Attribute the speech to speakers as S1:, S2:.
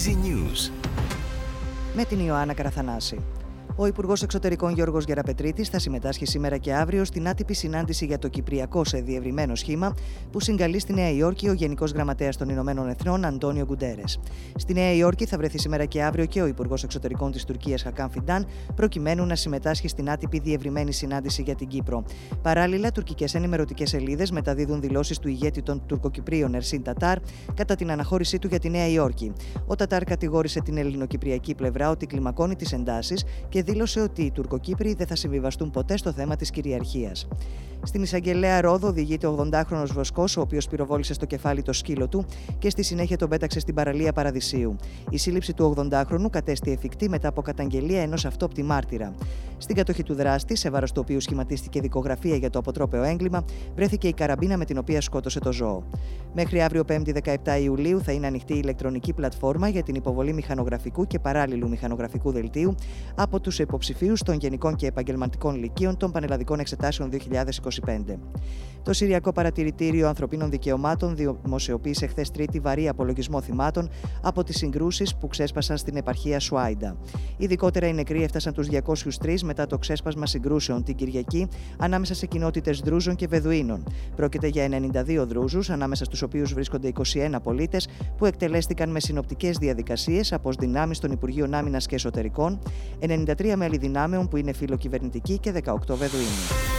S1: Easy News.
S2: Με την Ιωάννα Καραθανάση. Ο Υπουργός Εξωτερικών Γιώργος Γεραπετρίτης θα συμμετάσχει σήμερα και αύριο στην άτυπη συνάντηση για το Κυπριακό σε διευρυμένο σχήμα που συγκαλεί στη Νέα Υόρκη ο Γενικός Γραμματέας των Ηνωμένων Εθνών Αντώνιο Γκουντέρες. Στη Νέα Υόρκη θα βρεθεί σήμερα και αύριο και ο Υπουργός Εξωτερικών της Τουρκίας Χακάν Φιντάν, προκειμένου να συμμετάσχει στην άτυπη διευρυμένη συνάντηση για την Κύπρο. Παράλληλα, τουρκικές ενημερωτικές σελίδες μεταδίδουν δηλώσεις του ηγέτη των Τουρκοκυπρίων Ερσίν Τατάρ κατά την αναχώρησή του για τη Νέα Υόρκη. Ο Τατάρ κατηγόρησε την ελληνοκυπριακή πλευρά ότι κλιμακώνει τις εντάσεις και δήλωσε ότι οι Τουρκοκύπροι δεν θα συμβιβαστούν ποτέ στο θέμα της κυριαρχίας. Στην εισαγγελέα Ρόδο οδηγείται ο 80χρονος Βοσκός, ο οποίος πυροβόλησε στο κεφάλι το σκύλο του και στη συνέχεια τον πέταξε στην παραλία Παραδεισίου. Η σύλληψη του 80χρονου κατέστη εφικτή μετά από καταγγελία ενός αυτόπτη μάρτυρα. Στην κατοχή του δράστη, σε βάρος του οποίου σχηματίστηκε δικογραφία για το αποτρόπαιο έγκλημα, βρέθηκε η καραμπίνα με την οποία σκότωσε το ζώο. Μέχρι αύριο 5η 17 Ιουλίου θα είναι ανοιχτή η ηλεκτρονική πλατφόρμα για την υποβολή μηχανογραφικού και παράλληλου μηχανογραφικού δελτίου από τους υποψηφίους των Γενικών και Επαγγελματικών Λυκείων των Πανελλαδικών Εξετάσεων 2025. Το Συριακό Παρατηρητήριο Ανθρωπίνων Δικαιωμάτων δημοσιοποίησε χθες Τρίτη βαρύ απολογισμό θυμάτων από τις συγκρούσεις που ξέσπασαν στην επαρχία Σουάιντα. Ειδικότερα, οι νεκροί έφτασαν τους 203 μετά το ξέσπασμα συγκρούσεων την Κυριακή ανάμεσα σε κοινότητες Δρούζων και Βεδουίνων. Πρόκειται για 92 Δρούζους, ανάμεσα στους οποίους βρίσκονται 21 πολίτες, που εκτελέστηκαν με συνοπτικές διαδικασίες από δυνάμεις των Υπουργείων Άμυνας και Εσωτερικών, 93 μέλη δυνάμεων που είναι φιλοκυβερνητικοί και 18 Βεδουίνοι.